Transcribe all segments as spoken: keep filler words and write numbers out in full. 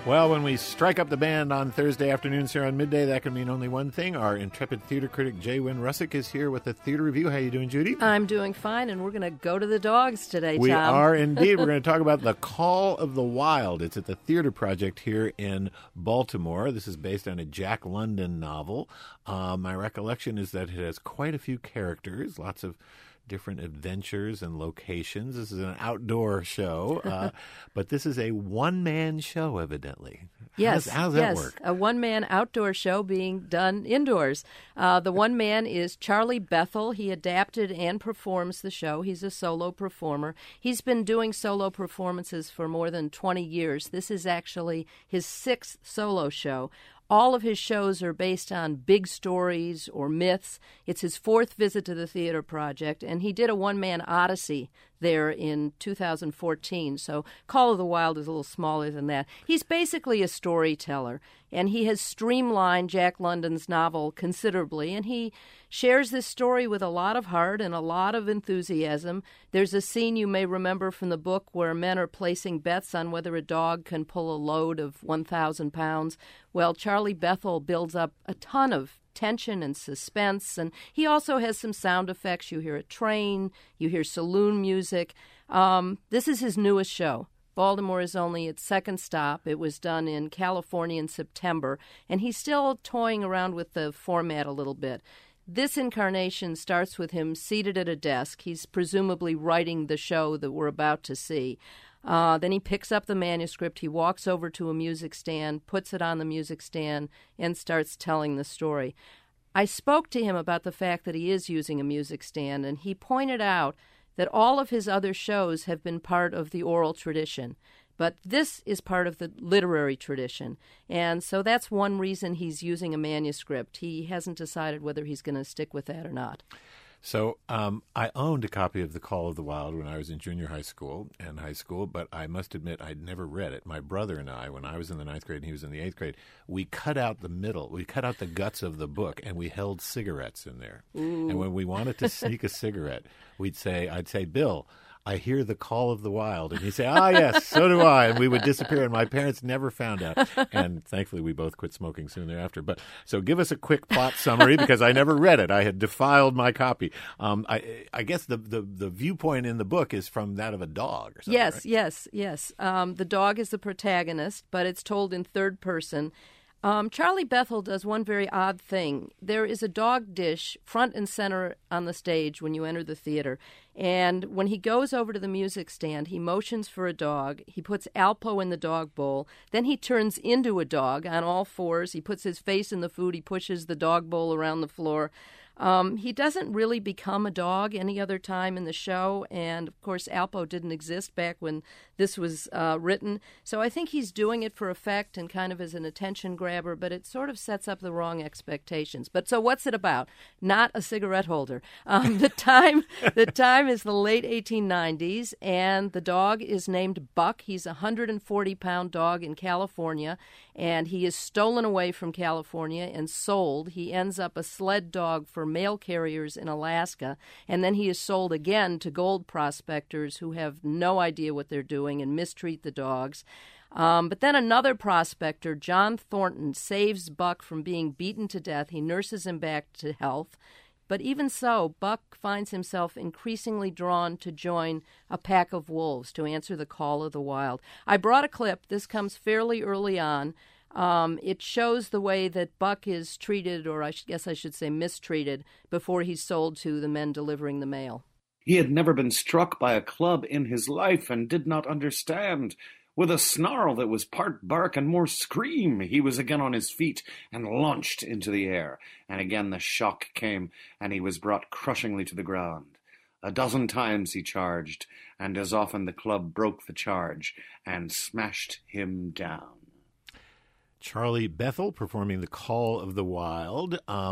Well, when we strike up the band on Thursday afternoons here on Midday, that can mean only one thing. Our intrepid theater critic, Jay Wynn Russick, is here with a theater review. How you doing, Judy? I'm doing fine, and we're going to go to the dogs today, we Tom. We are indeed. We're going to talk about The Call of the Wild. It's at the Theater Project here in Baltimore. This is based on a Jack London novel. Uh, my recollection is that it has quite a few characters, lots of different adventures and locations. This is an outdoor show, uh, but this is a one-man show, evidently. Yes, how does that yes, work? A one-man outdoor show being done indoors. Uh, the one man is Charlie Bethel. He adapted and performs the show. He's a solo performer. He's been doing solo performances for more than twenty years. This is actually his sixth solo show. All of his shows are based on big stories or myths. It's his fourth visit to the Theater Project, and he did a one-man odyssey there in two thousand fourteen. So Call of the Wild is a little smaller than that. He's basically a storyteller, and he has streamlined Jack London's novel considerably, and he shares this story with a lot of heart and a lot of enthusiasm. There's a scene you may remember from the book where men are placing bets on whether a dog can pull a load of one thousand pounds. Well, Charlie Bethel builds up a ton of tension and suspense, and he also has some sound effects. You hear a train, you hear saloon music. Um, this is his newest show. Baltimore is only its second stop. It was done in California in September, and he's still toying around with the format a little bit. This incarnation starts with him seated at a desk. He's presumably writing the show that we're about to see. Uh, then he picks up the manuscript, he walks over to a music stand, puts it on the music stand, and starts telling the story. I spoke to him about the fact that he is using a music stand, and he pointed out that all of his other shows have been part of the oral tradition, but this is part of the literary tradition. And so that's one reason he's using a manuscript. He hasn't decided whether he's going to stick with that or not. So um, I owned a copy of The Call of the Wild when I was in junior high school and high school, but I must admit I'd never read it. My brother and I, when I was in the ninth grade and he was in the eighth grade, we cut out the middle. We cut out the guts of the book, and we held cigarettes in there. Ooh. And when we wanted to sneak a cigarette, we'd say, I'd say, Bill, I hear the call of the wild. And he'd say, ah, yes, so do I. And we would disappear. And my parents never found out. And thankfully, we both quit smoking soon thereafter. But so give us a quick plot summary, because I never read it. I had defiled my copy. Um, I, I guess the, the, the viewpoint in the book is from that of a dog or something. Yes, right? yes, yes. Um, the dog is the protagonist, but it's told in third person. Um, Charlie Bethel does one very odd thing. There is a dog dish front and center on the stage when you enter the theater. And when he goes over to the music stand, he motions for a dog. He puts Alpo in the dog bowl. Then he turns into a dog on all fours. He puts his face in the food. He pushes the dog bowl around the floor. Um, he doesn't really become a dog any other time in the show, and of course Alpo didn't exist back when this was uh, written, so I think he's doing it for effect and kind of as an attention grabber, but it sort of sets up the wrong expectations. But so what's it about? Not a cigarette holder. Um, the time the time is the late eighteen nineties, and the dog is named Buck. He's a one hundred forty pound dog in California, and he is stolen away from California and sold. He ends up a sled dog for mail carriers in Alaska, and then he is sold again to gold prospectors who have no idea what they're doing and mistreat the dogs. Um, but then another prospector, John Thornton, saves Buck from being beaten to death. He nurses him back to health. But even so, Buck finds himself increasingly drawn to join a pack of wolves to answer the call of the wild. I brought a clip. This comes fairly early on. Um, it shows the way that Buck is treated, or I guess I should say mistreated, before he's sold to the men delivering the mail. He had never been struck by a club in his life and did not understand. With a snarl that was part bark and more scream, he was again on his feet and launched into the air. And again the shock came, and he was brought crushingly to the ground. A dozen times he charged, and as often the club broke the charge and smashed him down. Charlie Bethel performing The Call of the Wild. Um,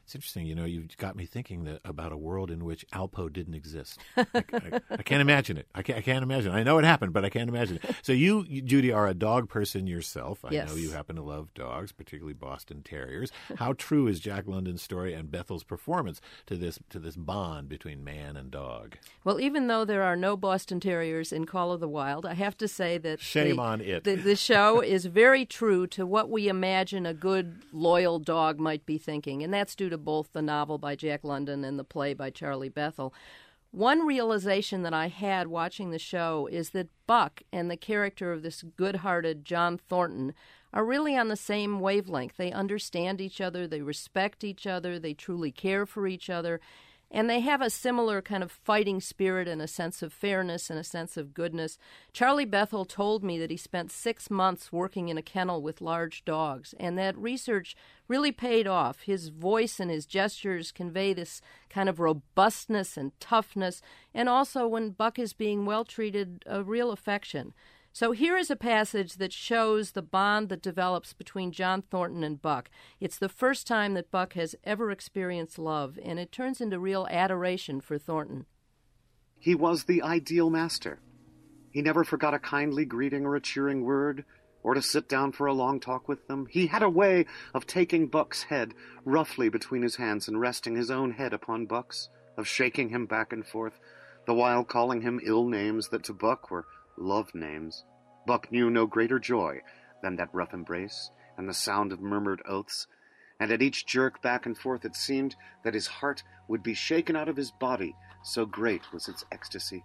It's interesting, you know, you've got me thinking that about a world in which Alpo didn't exist. I, I, I can't imagine it. I can't, I can't imagine it. I know it happened, but I can't imagine it. So you, you, Judy, are a dog person yourself. I yes. know you happen to love dogs, particularly Boston Terriers. How true is Jack London's story and Bethel's performance to this to this bond between man and dog? Well, even though there are no Boston Terriers in Call of the Wild, I have to say that Shame the, on it. The, the show is very true to what we imagine a good, loyal dog might be thinking, and that's due to both the novel by Jack London and the play by Charlie Bethel. One realization that I had watching the show is that Buck and the character of this good-hearted John Thornton are really on the same wavelength. They understand each other, they respect each other, they truly care for each other, and they have a similar kind of fighting spirit and a sense of fairness and a sense of goodness. Charlie Bethel told me that he spent six months working in a kennel with large dogs, and that research really paid off. His voice and his gestures convey this kind of robustness and toughness, and also when Buck is being well treated, a real affection. So here is a passage that shows the bond that develops between John Thornton and Buck. It's the first time that Buck has ever experienced love, and it turns into real adoration for Thornton. He was the ideal master. He never forgot a kindly greeting or a cheering word, or to sit down for a long talk with them. He had a way of taking Buck's head roughly between his hands and resting his own head upon Buck's, of shaking him back and forth, the while calling him ill names that to Buck were love names. Buck knew no greater joy than that rough embrace and the sound of murmured oaths, and at each jerk back and forth it seemed that his heart would be shaken out of his body, so great was its ecstasy.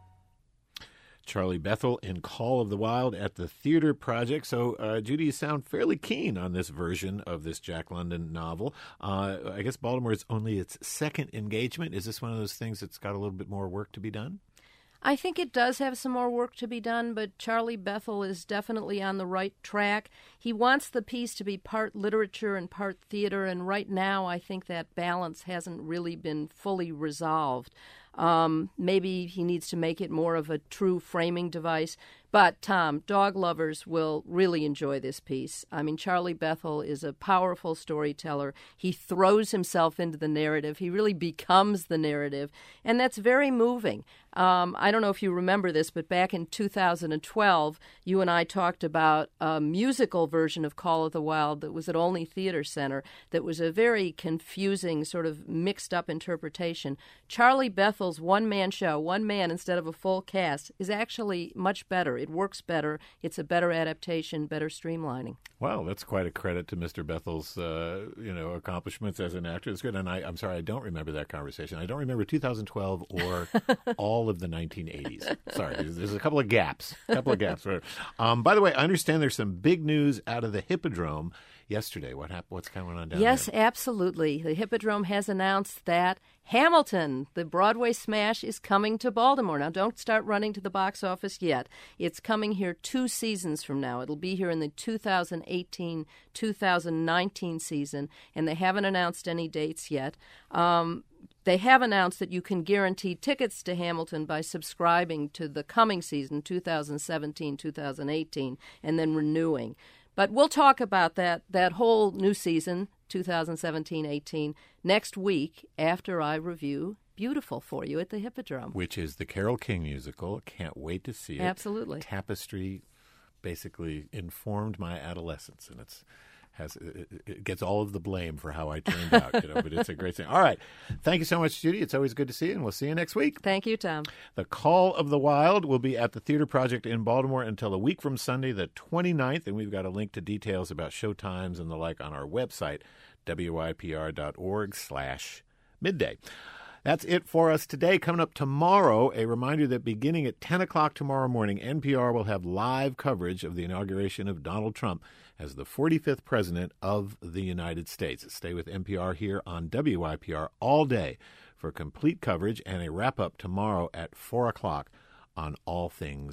Charlie Bethel in Call of the Wild at the Theater Project. So, uh, Judy, you sound fairly keen on this version of this Jack London novel. Uh, I guess Baltimore is only its second engagement. Is this one of those things that's got a little bit more work to be done? I think it does have some more work to be done, but Charlie Bethel is definitely on the right track. He wants the piece to be part literature and part theater, and right now I think that balance hasn't really been fully resolved. Um, maybe he needs to make it more of a true framing device. But, Tom, dog lovers will really enjoy this piece. I mean, Charlie Bethel is a powerful storyteller. He throws himself into the narrative. He really becomes the narrative, and that's very moving. Um, I don't know if you remember this, but back in two thousand twelve, you and I talked about a musical version of Call of the Wild that was at Olney Theater Center that was a very confusing, sort of mixed-up interpretation. Charlie Bethel's one-man show, one man instead of a full cast, is actually much better. It works better. It's a better adaptation, better streamlining. Well, that's quite a credit to Mister Bethel's, uh, you know, accomplishments as an actor. It's good. And I, I'm sorry, I don't remember that conversation. I don't remember two thousand twelve or all of the nineteen eighties. Sorry, there's, there's a couple of gaps. A couple of gaps. Um, by the way, I understand there's some big news out of the Hippodrome yesterday. What happened? What's going on down yes, there? Yes, absolutely. The Hippodrome has announced that Hamilton, the Broadway smash, is coming to Baltimore. Now, don't start running to the box office yet. It's coming here two seasons from now. It'll be here in the two thousand eighteen two thousand nineteen season, and they haven't announced any dates yet. Um, they have announced that you can guarantee tickets to Hamilton by subscribing to the coming season, two thousand seventeen two thousand eighteen, and then renewing. But we'll talk about that, that whole new season, two thousand seventeen eighteen, next week after I review Beautiful for you at the Hippodrome. Which is the Carole King musical. Can't wait to see it. Absolutely. Tapestry basically informed my adolescence, and it's has it, it gets all of the blame for how I turned out, you know, but it's a great thing. All right. Thank you so much, Judy. It's always good to see you, and we'll see you next week. Thank you, Tom. The Call of the Wild will be at the Theater Project in Baltimore until a week from Sunday, the twenty-ninth, and we've got a link to details about show times and the like on our website, W Y P R dot org slash midday. That's it for us today. Coming up tomorrow, a reminder that beginning at ten o'clock tomorrow morning, N P R will have live coverage of the inauguration of Donald Trump as the forty-fifth President of the United States. Stay with N P R here on W Y P R all day for complete coverage and a wrap-up tomorrow at four o'clock on All Things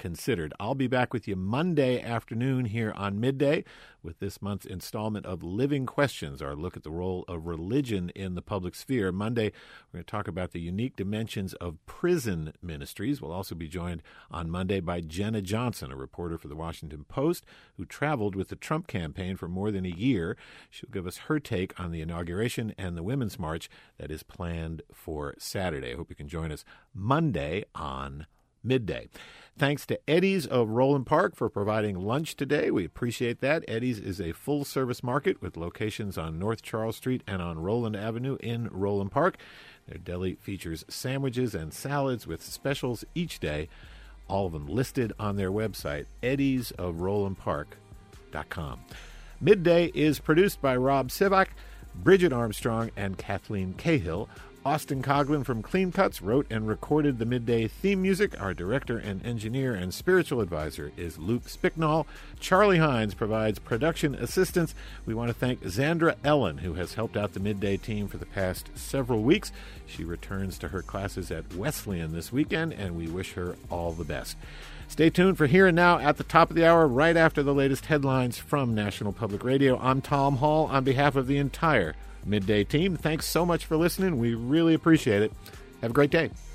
considered. I'll be back with you Monday afternoon here on Midday with this month's installment of Living Questions, our look at the role of religion in the public sphere. Monday, we're going to talk about the unique dimensions of prison ministries. We'll also be joined on Monday by Jenna Johnson, a reporter for the Washington Post, who traveled with the Trump campaign for more than a year. She'll give us her take on the inauguration and the Women's March that is planned for Saturday. I hope you can join us Monday on Midday. Thanks to Eddie's of Roland Park for providing lunch today. We appreciate that. Eddie's is a full-service market with locations on North Charles Street and on Roland Avenue in Roland Park. Their deli features sandwiches and salads with specials each day, all of them listed on their website, eddies of roland park dot com. Midday is produced by Rob Sivak, Bridget Armstrong, and Kathleen Cahill. Austin Coughlin from Clean Cuts wrote and recorded the Midday theme music. Our director and engineer and spiritual advisor is Luke Spicknall. Charlie Hines provides production assistance. We want to thank Zandra Ellen, who has helped out the Midday team for the past several weeks. She returns to her classes at Wesleyan this weekend, and we wish her all the best. Stay tuned for Here and Now at the top of the hour, right after the latest headlines from National Public Radio. I'm Tom Hall on behalf of the entire Midday team. Thanks so much for listening. We really appreciate it. Have a great day.